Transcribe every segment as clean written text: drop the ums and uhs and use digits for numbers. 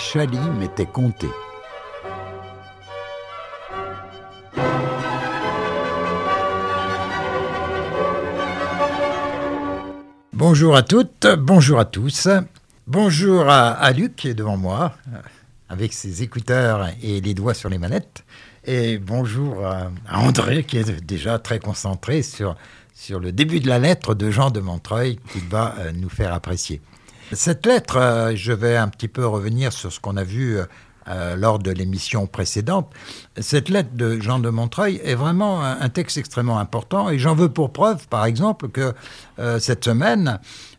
Chally m'était conté. Bonjour à toutes, bonjour à tous. Bonjour à Luc qui est devant moi, avec ses écouteurs et les doigts sur les manettes. Et bonjour à André qui est déjà très concentré sur le début de la lettre de Jean de Montreuil qu'il va nous faire apprécier. Cette lettre, je vais un petit peu revenir sur ce qu'on a vu lors de l'émission précédente. Cette lettre de Jean de Montreuil est vraiment un texte extrêmement important et j'en veux pour preuve, par exemple, que cette semaine,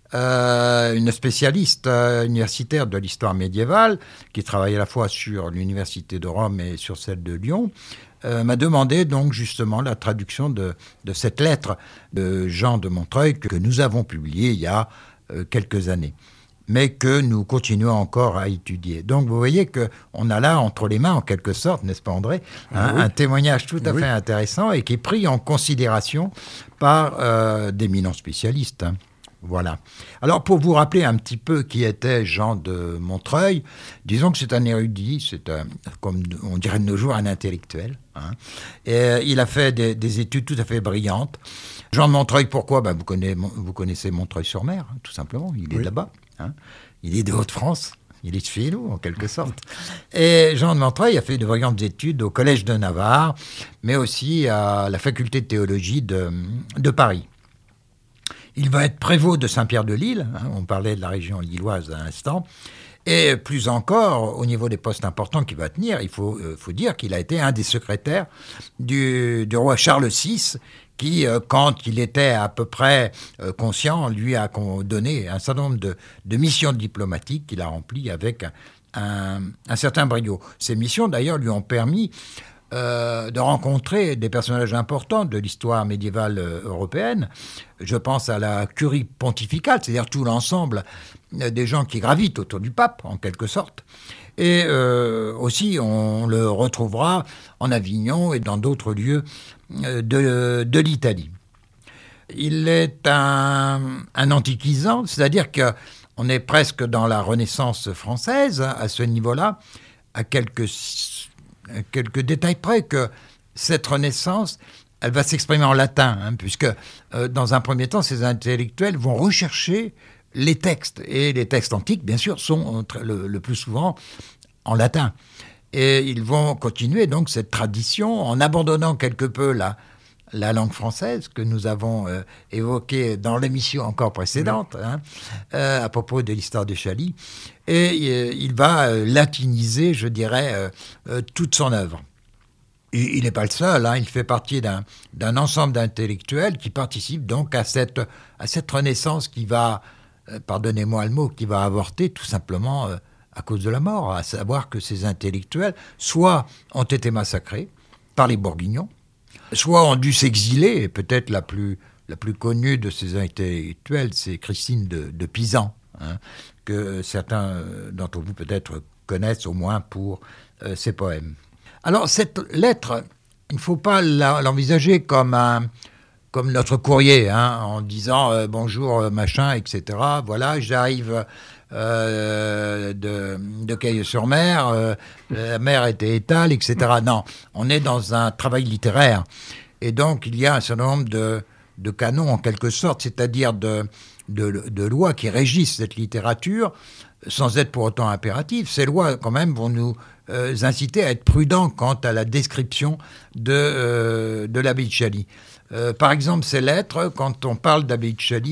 une spécialiste universitaire de l'histoire médiévale, qui travaille à la fois sur l'université de Rome et sur celle de Lyon, m'a demandé donc justement la traduction de cette lettre de Jean de Montreuil que nous avons publiée il y a quelques années, mais que nous continuons encore à étudier. Donc vous voyez qu'on a là entre les mains, en quelque sorte, n'est-ce pas André, oui. Un témoignage tout à fait intéressant et qui est pris en considération par d'éminents spécialistes. Voilà. Alors, pour vous rappeler un petit peu qui était Jean de Montreuil, disons que c'est un érudit, comme on dirait de nos jours, un intellectuel. Et il a fait des études tout à fait brillantes. Jean de Montreuil, pourquoi ? Vous connaissez Montreuil-sur-Mer, tout simplement. Il est là-bas. Il est de Haute-France. Il est de chez nous, en quelque sorte. Et Jean de Montreuil a fait de brillantes études au Collège de Navarre, mais aussi à la faculté de théologie de Paris. Il va être prévôt de Saint-Pierre-de-Lille, on parlait de la région lilloise à l'instant, et plus encore, au niveau des postes importants qu'il va tenir, il faut dire qu'il a été un des secrétaires du roi Charles VI, qui, quand il était à peu près conscient, lui a donné un certain nombre de missions diplomatiques qu'il a remplies avec un certain brio. Ces missions, d'ailleurs, lui ont permis de rencontrer des personnages importants de l'histoire médiévale européenne. Je pense à la curie pontificale, c'est-à-dire tout l'ensemble des gens qui gravitent autour du pape, en quelque sorte. Et aussi, on le retrouvera en Avignon et dans d'autres lieux de l'Italie. Il est un antiquisant, c'est-à-dire qu'on est presque dans la Renaissance française à ce niveau-là, à quelques détails près, que cette Renaissance, elle va s'exprimer en latin, puisque dans un premier temps, ces intellectuels vont rechercher les textes. Et les textes antiques, bien sûr, sont le plus souvent en latin. Et ils vont continuer donc cette tradition en abandonnant quelque peu la langue française que nous avons évoquée dans l'émission encore précédente, à propos de l'histoire de Chally. Et il va latiniser, je dirais, toute son œuvre. Il n'est pas le seul, il fait partie d'un ensemble d'intellectuels qui participent donc à cette renaissance qui va, pardonnez-moi le mot, qui va avorter tout simplement à cause de la mort, à savoir que ces intellectuels, soit ont été massacrés par les Bourguignons, soit ont dû s'exiler, et peut-être la plus connue de ces intellectuels, c'est Christine de Pisan, que certains d'entre vous peut-être connaissent au moins pour ses poèmes. Alors cette lettre, il ne faut pas l'envisager comme notre courrier, en disant bonjour machin, etc. Voilà, j'arrive de Cailleux-sur-Mer, la mer était étale, etc. Non, on est dans un travail littéraire. Et donc, il y a un certain nombre de canons, en quelque sorte, c'est-à-dire de lois qui régissent cette littérature, sans être pour autant impératives. Ces lois, quand même, vont nous inciter à être prudents quant à la description de l'abbaye de Chally. Par exemple, ces lettres, quand on parle d'abbaye,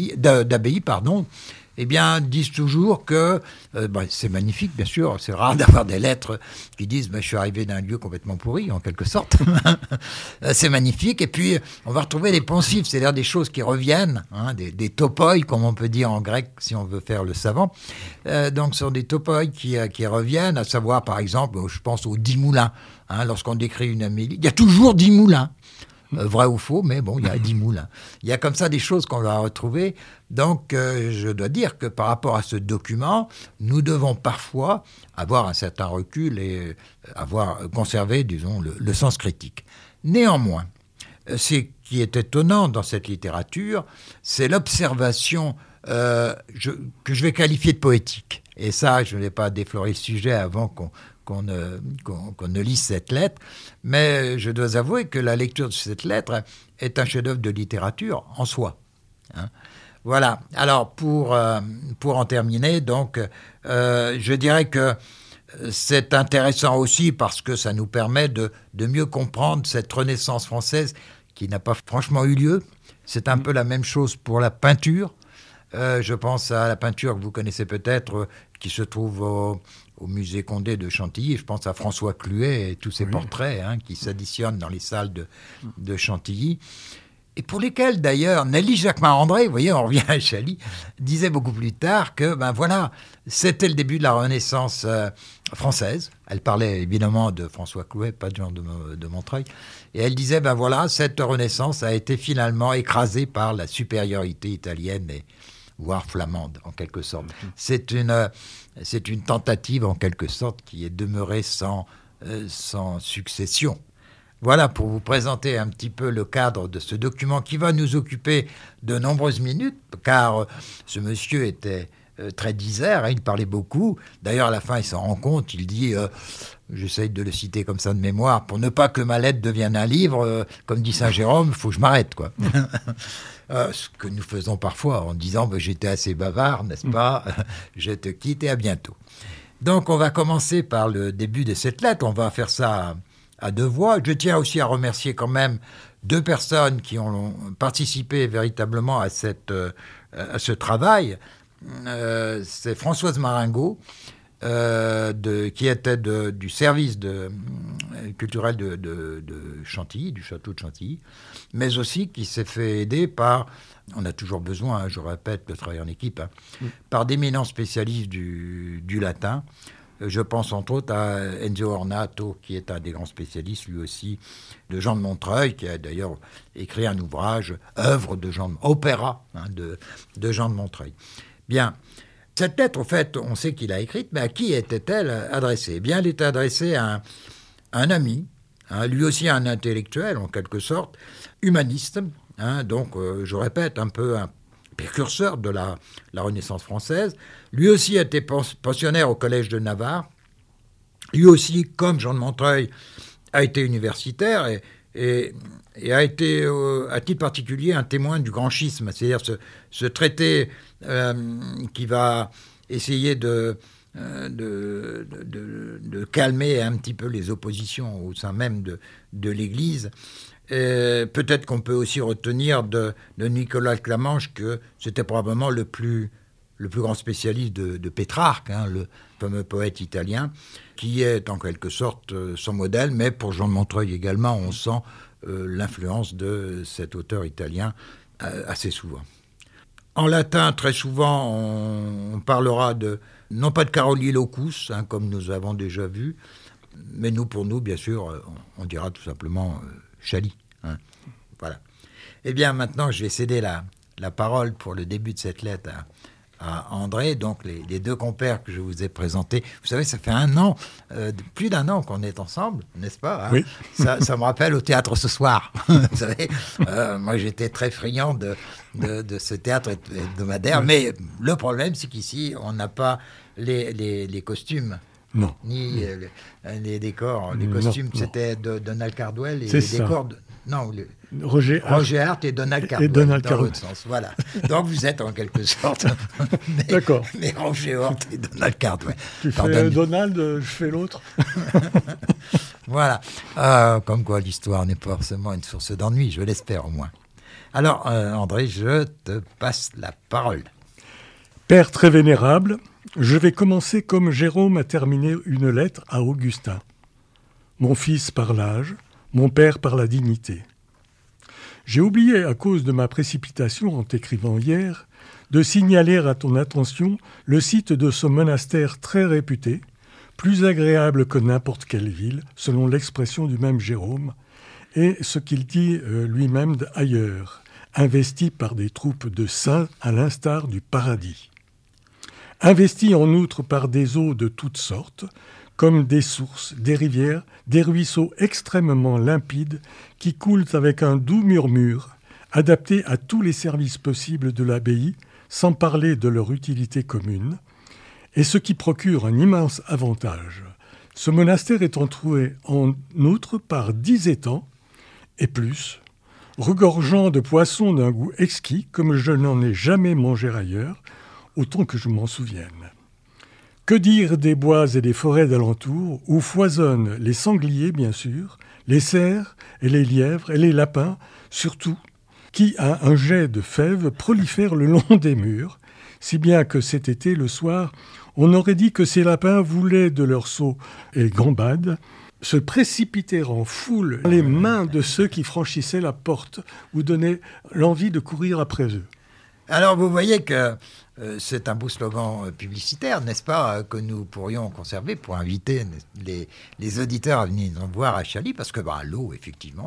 eh bien, disent toujours que, c'est magnifique, bien sûr, c'est rare d'avoir des lettres qui disent je suis arrivé d'un lieu complètement pourri, en quelque sorte. C'est magnifique, et puis on va retrouver des pensifs, c'est-à-dire des choses qui reviennent, des topoi, comme on peut dire en grec, si on veut faire le savant. Donc, ce sont des topoi qui reviennent, à savoir, par exemple, je pense aux 10 moulins. Lorsqu'on décrit une Amélie, il y a toujours 10 moulins. Vrai ou faux, mais bon, il y a 10 moules. Il y a comme ça des choses qu'on va retrouver. Donc, je dois dire que par rapport à ce document, nous devons parfois avoir un certain recul et avoir conservé, disons, le sens critique. Néanmoins, ce qui est étonnant dans cette littérature, c'est l'observation que je vais qualifier de poétique. Et ça, je ne vais pas déflorer le sujet avant qu'on ne lise cette lettre, mais je dois avouer que la lecture de cette lettre est un chef-d'œuvre de littérature en soi. Hein. Voilà. Alors, pour en terminer, donc, je dirais que c'est intéressant aussi parce que ça nous permet de mieux comprendre cette Renaissance française qui n'a pas franchement eu lieu. C'est un peu la même chose pour la peinture. Je pense à la peinture que vous connaissez peut-être, qui se trouve au musée Condé de Chantilly. Je pense à François Cluet et tous ses portraits qui s'additionnent dans les salles de Chantilly. Et pour lesquels, d'ailleurs, Nelly Jacquemin-André, vous voyez, on revient à Chaly, disait beaucoup plus tard que, c'était le début de la Renaissance française. Elle parlait évidemment de François Clouet, pas de Jean de Montreuil. Et elle disait, cette Renaissance a été finalement écrasée par la supériorité italienne voire flamande, en quelque sorte. C'est une tentative, en quelque sorte, qui est demeurée sans succession. Voilà pour vous présenter un petit peu le cadre de ce document qui va nous occuper de nombreuses minutes, car ce monsieur était très disert, il parlait beaucoup. D'ailleurs, à la fin, il s'en rend compte, il dit, j'essaye de le citer comme ça de mémoire, pour ne pas que ma lettre devienne un livre, comme dit Saint Jérôme, il faut que je m'arrête, quoi. Ce que nous faisons parfois en disant, j'étais assez bavard, n'est-ce pas? Je te quitte et à bientôt. Donc, on va commencer par le début de cette lettre, on va faire ça à deux voix. Je tiens aussi à remercier quand même deux personnes qui ont participé véritablement à ce travail. C'est Françoise Maringot, qui était du service culturel de Chantilly, du château de Chantilly, mais aussi qui s'est fait aider par, on a toujours besoin, je répète, de travailler en équipe, par d'éminents spécialistes du latin. Je pense entre autres à Enzo Ornato, qui est un des grands spécialistes, lui aussi, de Jean de Montreuil, qui a d'ailleurs écrit un ouvrage, œuvre de opéra de Jean de Montreuil. Bien, cette lettre, au fait, on sait qu'il a écrite, mais à qui était-elle adressée? Eh bien, elle était adressée à un ami, lui aussi un intellectuel, en quelque sorte, humaniste, donc, je répète, un peu un précurseur de la Renaissance française. Lui aussi était pensionnaire au Collège de Navarre. Lui aussi, comme Jean de Montreuil, a été universitaire et a été, à titre particulier, un témoin du grand schisme, c'est-à-dire ce traité qui va essayer de calmer un petit peu les oppositions au sein même de l'Église. Peut-être qu'on peut aussi retenir de Nicolas Clamanche que c'était probablement le plus grand spécialiste de Pétrarque, le fameux poète italien, qui est en quelque sorte son modèle, mais pour Jean de Montreuil également, on sent l'influence de cet auteur italien assez souvent. En latin, très souvent, on parlera non pas de Caroli Locus, comme nous avons déjà vu, mais pour nous, bien sûr, on dira tout simplement Chaly. Voilà. Eh bien, maintenant, je vais céder la parole pour le début de cette lettre à André, donc les deux compères que je vous ai présentés. Vous savez, ça fait plus d'un an qu'on est ensemble, n'est-ce pas? Oui. Ça me rappelle au théâtre ce soir. Vous savez, moi j'étais très friand de ce théâtre hebdomadaire, mais le problème, c'est qu'ici, on n'a pas les costumes. Non. Ni les décors. Les costumes, c'était de Donald Cardwell et c'est les décors Roger Hart et Donald Cardwell. Dans l'autre sens, voilà. Donc vous êtes en quelque sorte D'accord. Mais Roger Hart et Donald Cardwell. Tu fais Donald, je fais l'autre. Voilà. Comme quoi l'histoire n'est pas forcément une source d'ennui, je l'espère au moins. Alors, André, je te passe la parole. Père très vénérable, je vais commencer comme Jérôme a terminé une lettre à Augustin. Mon fils par l'âge, mon père par la dignité. J'ai oublié, à cause de ma précipitation en t'écrivant hier, de signaler à ton attention le site de ce monastère très réputé, plus agréable que n'importe quelle ville, selon l'expression du même Jérôme, et ce qu'il dit lui-même ailleurs, investi par des troupes de saints à l'instar du paradis. Investi en outre par des eaux de toutes sortes, comme des sources, des rivières, des ruisseaux extrêmement limpides qui coulent avec un doux murmure, adaptés à tous les services possibles de l'abbaye, sans parler de leur utilité commune, et ce qui procure un immense avantage. Ce monastère est entouré en outre par 10 étangs et plus, regorgeant de poissons d'un goût exquis comme je n'en ai jamais mangé ailleurs, autant que je m'en souvienne. Que dire des bois et des forêts d'alentour où foisonnent les sangliers bien sûr, les cerfs et les lièvres et les lapins surtout, qui à un jet de fèves prolifèrent le long des murs, si bien que cet été le soir, on aurait dit que ces lapins voulaient de leurs sauts et gambades se précipiter en foule dans les mains de ceux qui franchissaient la porte ou donnaient l'envie de courir après eux. Alors vous voyez que c'est un beau slogan publicitaire, n'est-ce pas, que nous pourrions conserver pour inviter les auditeurs à venir nous voir à Chaly, parce que l'eau, effectivement,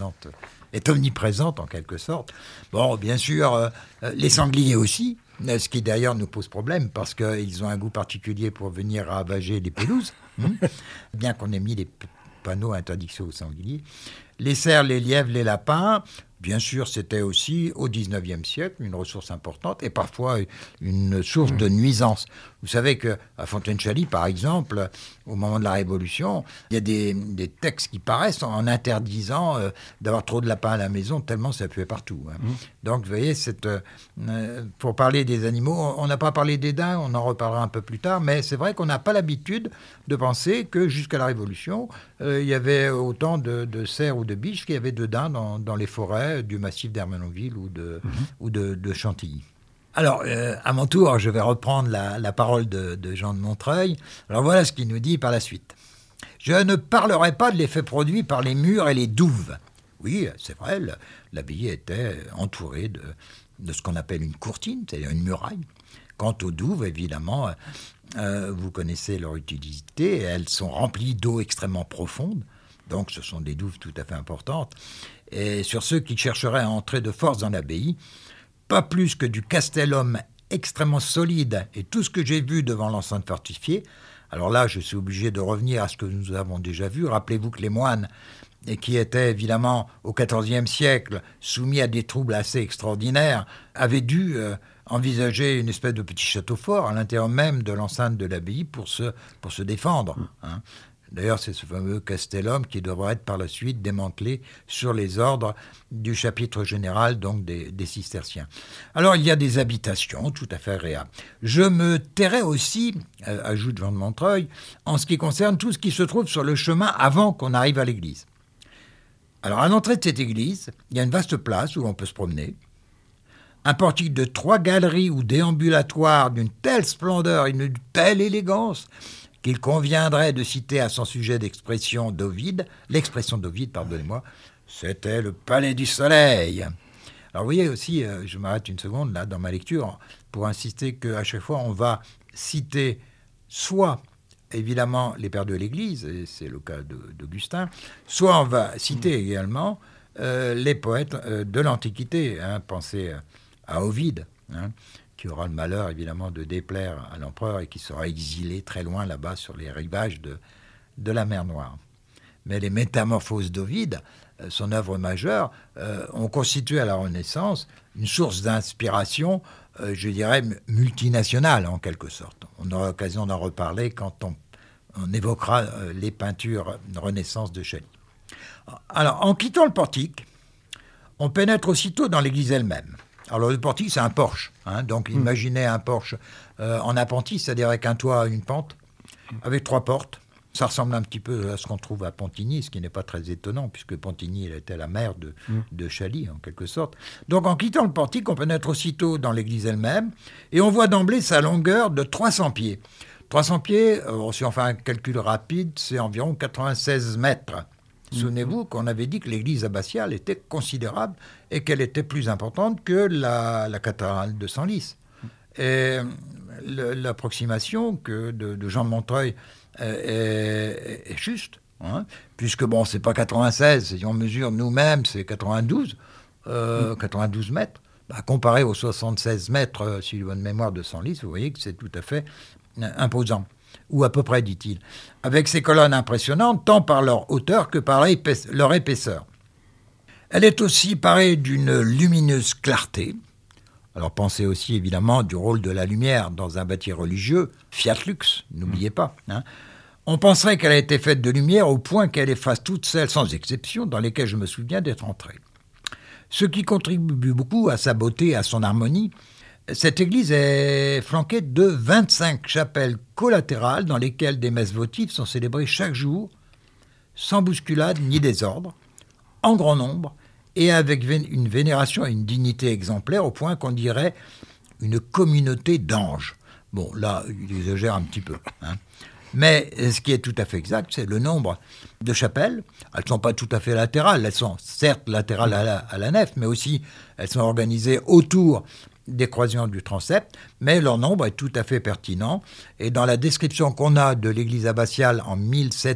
est omniprésente en quelque sorte. Bon, bien sûr, les sangliers aussi, ce qui d'ailleurs nous pose problème, parce qu'ils ont un goût particulier pour venir ravager les pelouses, bien qu'on ait mis des panneaux interdiction aux sangliers. Les cerfs, les lièvres, les lapins, bien sûr, c'était aussi, au XIXe siècle, une ressource importante et parfois une source de nuisance. Vous savez qu'à Fontaine-Chaly, par exemple, au moment de la Révolution, il y a des textes qui paraissent en interdisant d'avoir trop de lapins à la maison, tellement ça puait partout. Donc, vous voyez, pour parler des animaux, on n'a pas parlé des daims, on en reparlera un peu plus tard, mais c'est vrai qu'on n'a pas l'habitude de penser que jusqu'à la Révolution, il y avait autant de cerfs ou de biches qu'il y avait de daims dans les forêts du massif d'Ermenonville ou de Chantilly. Alors, à mon tour, je vais reprendre la parole de Jean de Montreuil. Alors voilà ce qu'il nous dit par la suite. « Je ne parlerai pas de l'effet produit par les murs et les douves. » Oui, c'est vrai, l'abbaye était entourée de ce qu'on appelle une courtine, c'est-à-dire une muraille. Quant aux douves, évidemment, vous connaissez leur utilité, elles sont remplies d'eau extrêmement profonde, donc ce sont des douves tout à fait importantes. Et sur ceux qui chercheraient à entrer de force dans l'abbaye, pas plus que du castellum extrêmement solide et tout ce que j'ai vu devant l'enceinte fortifiée. Alors là, je suis obligé de revenir à ce que nous avons déjà vu. Rappelez-vous que les moines, et qui étaient évidemment au XIVe siècle soumis à des troubles assez extraordinaires, avaient dû envisager une espèce de petit château fort à l'intérieur même de l'enceinte de l'abbaye pour se défendre. D'ailleurs, c'est ce fameux castellum qui devra être par la suite démantelé sur les ordres du chapitre général, donc des cisterciens. Alors, il y a des habitations tout à fait agréables. Je me tairai aussi, ajoute Jean de Montreuil, en ce qui concerne tout ce qui se trouve sur le chemin avant qu'on arrive à l'église. Alors, à l'entrée de cette église, il y a une vaste place où on peut se promener, un portique de 3 galeries ou déambulatoires d'une telle splendeur et d'une telle élégance qu'il conviendrait de citer à son sujet l'expression d'Ovide, c'était le palais du soleil. Alors vous voyez aussi, je m'arrête une seconde là dans ma lecture pour insister qu'à chaque fois on va citer soit évidemment les pères de l'Église, et c'est le cas d'Augustin, soit on va citer également les poètes de l'Antiquité, pensez à Ovide, qui aura le malheur, évidemment, de déplaire à l'empereur et qui sera exilé très loin là-bas sur les rivages de la mer Noire. Mais les Métamorphoses d'Ovide, son œuvre majeure, ont constitué à la Renaissance une source d'inspiration, je dirais, multinationale en quelque sorte. On aura l'occasion d'en reparler quand on évoquera les peintures de Renaissance de Chaly. Alors, en quittant le portique, on pénètre aussitôt dans l'église elle-même. Alors le portique, c'est un porche, donc imaginez un porche en appentis, c'est-à-dire avec un toit à une pente, avec 3 portes. Ça ressemble un petit peu à ce qu'on trouve à Pontigny, ce qui n'est pas très étonnant, puisque Pontigny elle était la mère de Chaly, en quelque sorte. Donc en quittant le portique, on pénètre aussitôt dans l'église elle-même, et on voit d'emblée sa longueur de 300 pieds. 300 pieds, si on fait un calcul rapide, c'est environ 96 mètres. Souvenez-vous qu'on avait dit que l'église abbatiale était considérable et qu'elle était plus importante que la cathédrale de Senlis. Et l'approximation de Jean de Montreuil est juste, puisque bon, c'est pas 96, si on mesure nous-mêmes, c'est 92 mètres. Comparé aux 76 mètres, si j'ai bonne mémoire, de Senlis, vous voyez que c'est tout à fait imposant. Ou à peu près, dit-il, avec ses colonnes impressionnantes, tant par leur hauteur que par leur épaisseur. Elle est aussi parée d'une lumineuse clarté, Alors pensez aussi évidemment du rôle de la lumière dans un bâti religieux, fiat lux, n'oubliez pas. On penserait qu'elle a été faite de lumière au point qu'elle efface toutes celles, sans exception, dans lesquelles je me souviens d'être entré. Ce qui contribue beaucoup à sa beauté et à son harmonie, cette église est flanquée de 25 chapelles collatérales dans lesquelles des messes votives sont célébrées chaque jour, sans bousculade ni désordre, en grand nombre, et avec une vénération et une dignité exemplaires au point qu'on dirait une communauté d'anges. Bon, là, il exagère un petit peu. Mais ce qui est tout à fait exact, c'est le nombre de chapelles. Elles ne sont pas tout à fait latérales. Elles sont certes latérales à la nef, mais aussi elles sont organisées autour des croisillons du transept. Mais leur nombre est tout à fait pertinent. Et dans la description qu'on a de l'église abbatiale en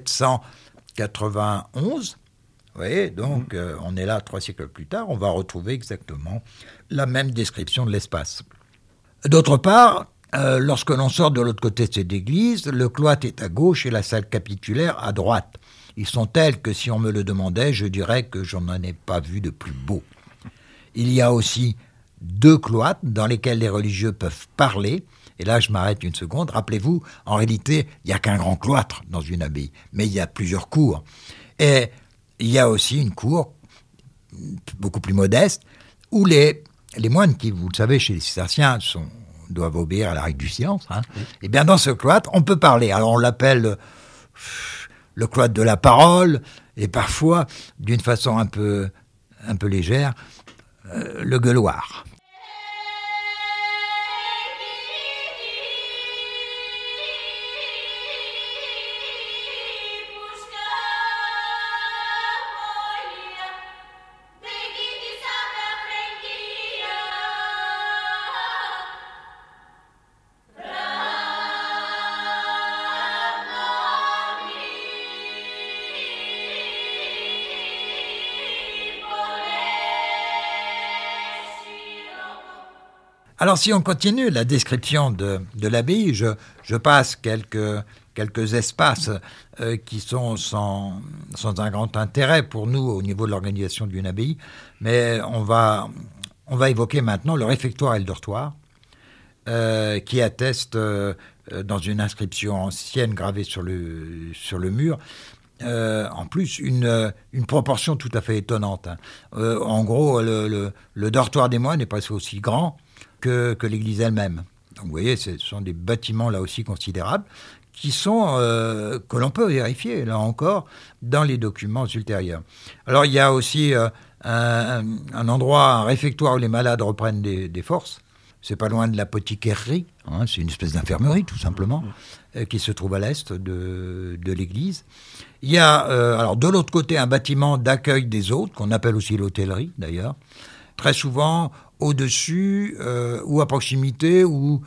1791, vous voyez, donc on est là 3 siècles plus tard, on va retrouver exactement la même description de l'espace. D'autre part, lorsque l'on sort de l'autre côté de cette église, le cloître est à gauche et la salle capitulaire à droite. Ils sont tels que si on me le demandait, je dirais que je n'en ai pas vu de plus beau. Il y a aussi 2 cloîtres dans lesquels les religieux peuvent parler. Et là, je m'arrête une seconde. Rappelez-vous, en réalité, il n'y a qu'un grand cloître dans une abbaye, mais il y a plusieurs cours. Et il y a aussi une cour beaucoup plus modeste où les moines qui, vous le savez, chez les cisterciens, doivent obéir à la règle du silence. Et bien dans ce cloître, on peut parler. Alors on l'appelle le cloître de la parole, et parfois, d'une façon un peu légère, le gueuloir. Alors si on continue la description de l'abbaye, je passe quelques espaces qui sont sans un grand intérêt pour nous au niveau de l'organisation d'une abbaye, mais on va évoquer maintenant le réfectoire et le dortoir, qui atteste dans une inscription ancienne gravée sur le mur, en plus une proportion tout à fait étonnante. En gros, le dortoir des moines n'est pas aussi grand que l'église elle-même. Donc vous voyez, ce sont des bâtiments là aussi considérables qui sont, que l'on peut vérifier là encore dans les documents ultérieurs. Alors il y a aussi un endroit, un réfectoire où les malades reprennent des forces. C'est pas loin de l'apothicairerie, c'est une espèce d'infirmerie tout simplement, qui se trouve à l'est de l'église. Il y a alors de l'autre côté un bâtiment d'accueil des hôtes, qu'on appelle aussi l'hôtellerie d'ailleurs, très souvent au-dessus ou à proximité ou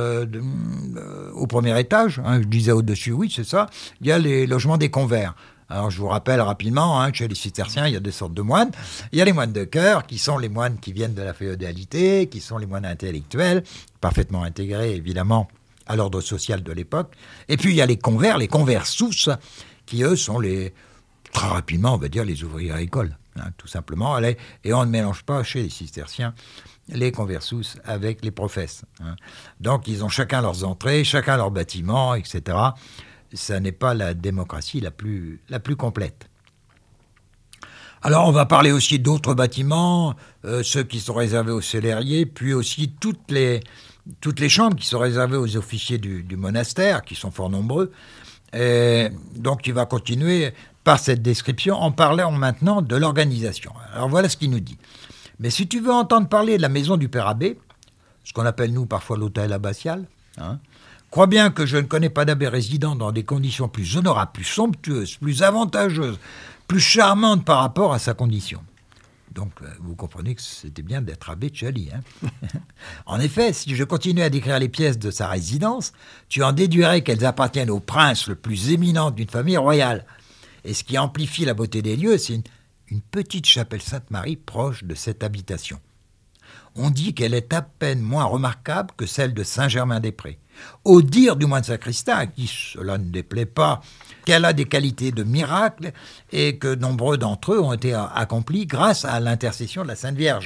au premier étage. Je disais au-dessus, oui, c'est ça. Il y a les logements des convers. Alors, je vous rappelle rapidement, chez les cisterciens, il y a des sortes de moines. Il y a les moines de cœur, qui sont les moines qui viennent de la féodalité, qui sont les moines intellectuels, parfaitement intégrés, évidemment, à l'ordre social de l'époque. Et puis, il y a les conversus, qui, eux, sont très rapidement, on va dire, les ouvriers agricoles. Tout simplement, et on ne mélange pas chez les cisterciens les conversus avec les professes. Donc ils ont chacun leurs entrées, chacun leur bâtiment, etc. Ça n'est pas la démocratie la plus complète. Alors on va parler aussi d'autres bâtiments, ceux qui sont réservés aux célériers, puis aussi toutes les chambres qui sont réservées aux officiers du monastère, qui sont fort nombreux. Et donc il va continuer par cette description en parlant maintenant de l'organisation. Alors voilà ce qu'il nous dit. Mais si tu veux entendre parler de la maison du Père Abbé, ce qu'on appelle nous parfois l'hôtel abbatial, crois bien que je ne connais pas d'abbé résidant dans des conditions plus honorables, plus somptueuses, plus avantageuses, plus charmantes par rapport à sa condition. Donc vous comprenez que c'était bien d'être abbé de Chali. En effet, si je continue à décrire les pièces de sa résidence, tu en déduirais qu'elles appartiennent au prince le plus éminent d'une famille royale. Et ce qui amplifie la beauté des lieux, c'est une petite chapelle Sainte-Marie proche de cette habitation. On dit qu'elle est à peine moins remarquable que celle de Saint-Germain-des-Prés. Au dire du moine sacristain, à qui cela ne déplaît pas, qu'elle a des qualités de miracle et que nombreux d'entre eux ont été accomplis grâce à l'intercession de la Sainte Vierge.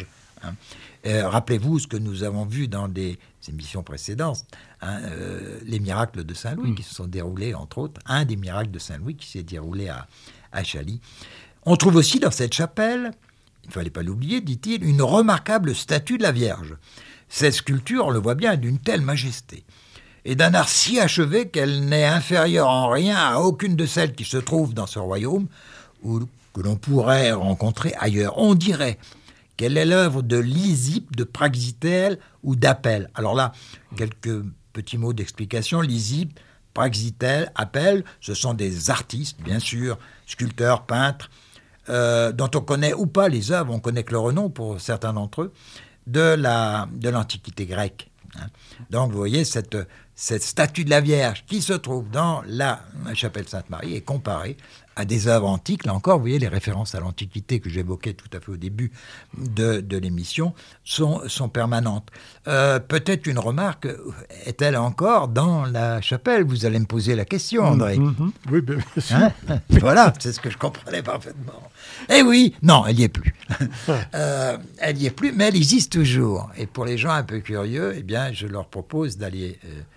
hein. Rappelez-vous ce que nous avons vu dans des émissions précédentes, hein, les miracles de Saint-Louis qui se sont déroulés, entre autres, un des miracles de Saint-Louis qui s'est déroulé à Chaly. On trouve aussi dans cette chapelle, il ne fallait pas l'oublier, dit-il, une remarquable statue de la Vierge. Cette sculpture, on le voit bien, d'une telle majesté et d'un art si achevé qu'elle n'est inférieure en rien à aucune de celles qui se trouvent dans ce royaume ou que l'on pourrait rencontrer ailleurs. On dirait qu'elle est l'œuvre de Lysippe, de Praxitèle ou d'Apelle. Alors là, quelques petits mots d'explication. Lysippe, Praxitèle, Apelle, ce sont des artistes, bien sûr, sculpteurs, peintres, dont on connaît ou pas les œuvres, on connaît que le renom pour certains d'entre eux, de l'Antiquité grecque. Donc vous voyez, cette statue de la Vierge qui se trouve dans la chapelle Sainte-Marie est comparée à des œuvres antiques. Là encore, vous voyez, les références à l'Antiquité que j'évoquais tout à fait au début de l'émission sont permanentes. Peut-être une remarque, est-elle encore dans la chapelle? Vous allez me poser la question, André. Oui, bien sûr. Hein? Voilà, c'est ce que je comprenais parfaitement. Eh oui, non, elle n'y est plus. Elle n'y est plus, mais elle existe toujours. Et pour les gens un peu curieux, eh bien, je leur propose d'aller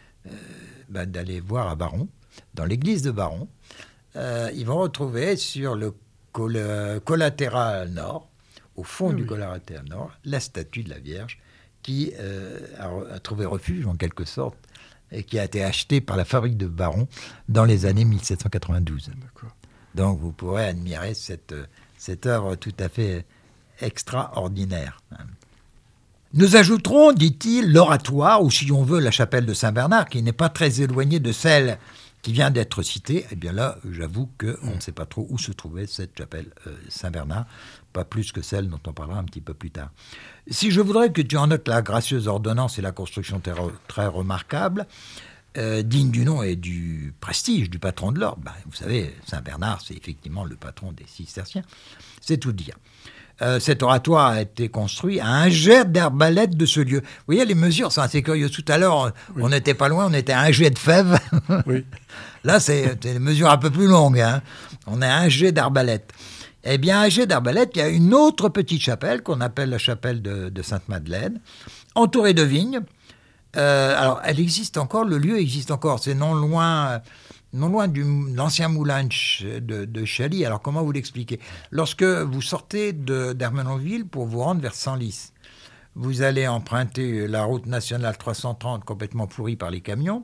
voir à Baron, dans l'église de Baron. Ils vont retrouver sur le collatéral nord, au fond du collatéral nord, la statue de la Vierge qui a trouvé refuge en quelque sorte et qui a été achetée par la fabrique de Baron dans les années 1792. D'accord. Donc vous pourrez admirer cette œuvre tout à fait extraordinaire. Nous ajouterons, dit-il, l'oratoire, ou si on veut, la chapelle de Saint-Bernard, qui n'est pas très éloignée de celle qui vient d'être citée. Eh bien là, j'avoue qu'on ne sait pas trop où se trouvait cette chapelle Saint-Bernard, pas plus que celle dont on parlera un petit peu plus tard. Si je voudrais que tu en notes la gracieuse ordonnance et la construction très remarquable, digne du nom et du prestige du patron de l'ordre, vous savez, Saint-Bernard, c'est effectivement le patron des cisterciens, c'est tout dire. Cet oratoire a été construit à un jet d'arbalète de ce lieu. Vous voyez, les mesures sont assez curieuses. Tout à l'heure, on n'était pas loin, on était à un jet de fèves. Oui. Là, c'est des mesures un peu plus longues. Hein. On est à un jet d'arbalète. Eh bien, à un jet d'arbalète, il y a une autre petite chapelle qu'on appelle la chapelle de Sainte-Madeleine, entourée de vignes. Alors, elle existe encore, le lieu existe encore. C'est non loin de l'ancien moulin de Chaly. Alors, comment vous l'expliquer? Lorsque vous sortez d'Ermenonville pour vous rendre vers Senlis, vous allez emprunter la route nationale 330 complètement pourrie par les camions.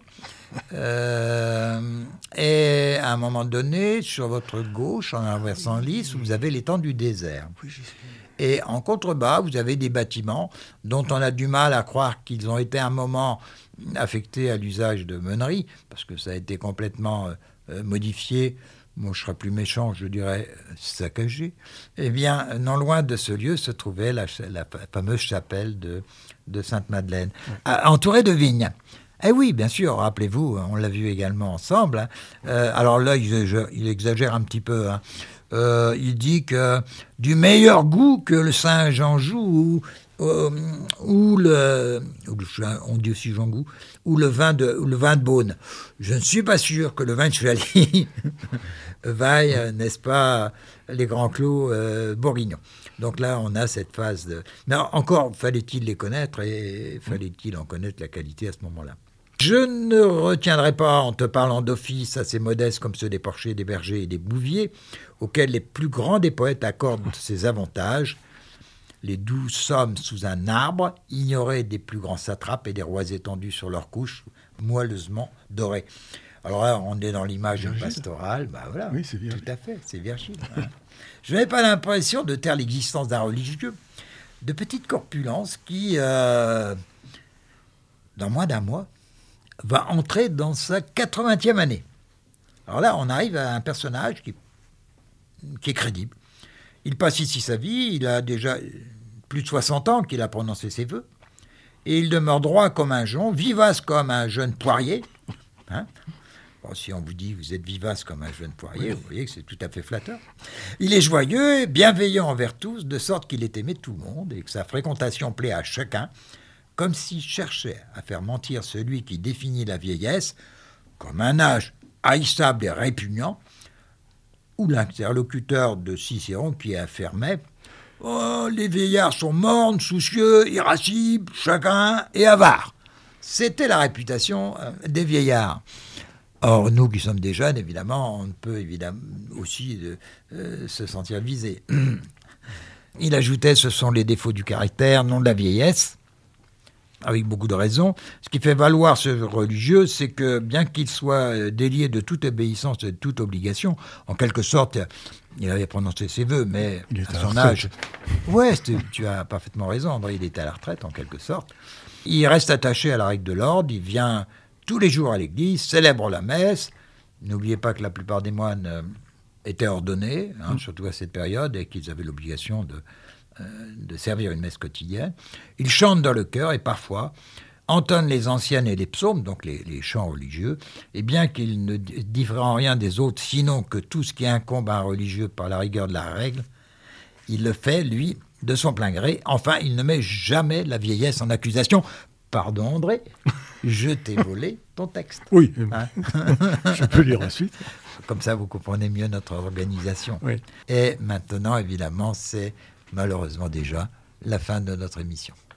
Et à un moment donné, sur votre gauche, en allant vers Senlis, vous avez l'étang du désert. Et en contrebas, vous avez des bâtiments dont on a du mal à croire qu'ils ont été à un moment affectés à l'usage de meunerie, parce que ça a été complètement modifié. Moi, je serais plus méchant, je dirais saccagé. Eh bien, non loin de ce lieu se trouvait la fameuse chapelle de Sainte-Madeleine, entourée de vignes. Eh oui, bien sûr, rappelez-vous, on l'a vu également ensemble. Hein. Alors là, il exagère un petit peu. Hein. Il dit que du meilleur goût que le Saint-Jean joue ou le vin de Beaune. Je ne suis pas sûr que le vin de Chaly vaille, n'est-ce pas, les grands clos bourguignons. Donc là, on a cette phase de... Mais encore, fallait-il les connaître et fallait-il en connaître la qualité à ce moment-là. Je ne retiendrai pas, en te parlant d'office assez modestes comme ceux des Porchers, des Bergers et des Bouviers, auxquels les plus grands des poètes accordent ces avantages, les doux sommes sous un arbre, ignorés des plus grands satrapes et des rois étendus sur leurs couches, moelleusement dorées. Alors là, on est dans l'image d'une pastorale, voilà, oui, c'est Virgile. Tout à fait, c'est Virgile. Hein. Je n'avais pas l'impression de taire l'existence d'un religieux, de petite corpulence qui, dans moins d'un mois, va entrer dans sa 80e année. Alors là, on arrive à un personnage qui est crédible. Il passe ici sa vie, il a déjà plus de 60 ans qu'il a prononcé ses vœux, et il demeure droit comme un jonc, vivace comme un jeune poirier. Hein? Bon, si on vous dit vous êtes vivace comme un jeune poirier, vous voyez que c'est tout à fait flatteur. Il est joyeux, bienveillant envers tous, de sorte qu'il est aimé de tout le monde, et que sa fréquentation plaît à chacun, comme s'il cherchait à faire mentir celui qui définit la vieillesse comme un âge haïssable et répugnant, ou l'interlocuteur de Cicéron qui affirmait Oh, les vieillards sont mornes, soucieux, irascibles, chagrins et avares. C'était la réputation des vieillards. Or, nous qui sommes des jeunes, évidemment, on peut évidemment aussi se sentir visés. Il ajoutait, ce sont les défauts du caractère, non de la vieillesse, avec beaucoup de raisons. Ce qui fait valoir ce religieux, c'est que bien qu'il soit délié de toute obéissance et de toute obligation, en quelque sorte, il avait prononcé ses vœux, mais à son âge... Ouais, tu as parfaitement raison, André, il était à la retraite, en quelque sorte. Il reste attaché à la règle de l'ordre, il vient tous les jours à l'église, célèbre la messe. N'oubliez pas que la plupart des moines étaient ordonnés, surtout à cette période, et qu'ils avaient l'obligation de servir une messe quotidienne. Il chante dans le chœur et parfois entonne les anciennes et les psaumes, donc les chants religieux, et bien qu'il ne diffère en rien des autres, sinon que tout ce qui incombe à un religieux par la rigueur de la règle, il le fait, lui, de son plein gré. Enfin, il ne met jamais la vieillesse en accusation. Pardon, André, je t'ai volé ton texte. Oui, je peux lire ensuite. Comme ça, vous comprenez mieux notre organisation. Oui. Et maintenant, évidemment, c'est malheureusement déjà la fin de notre émission.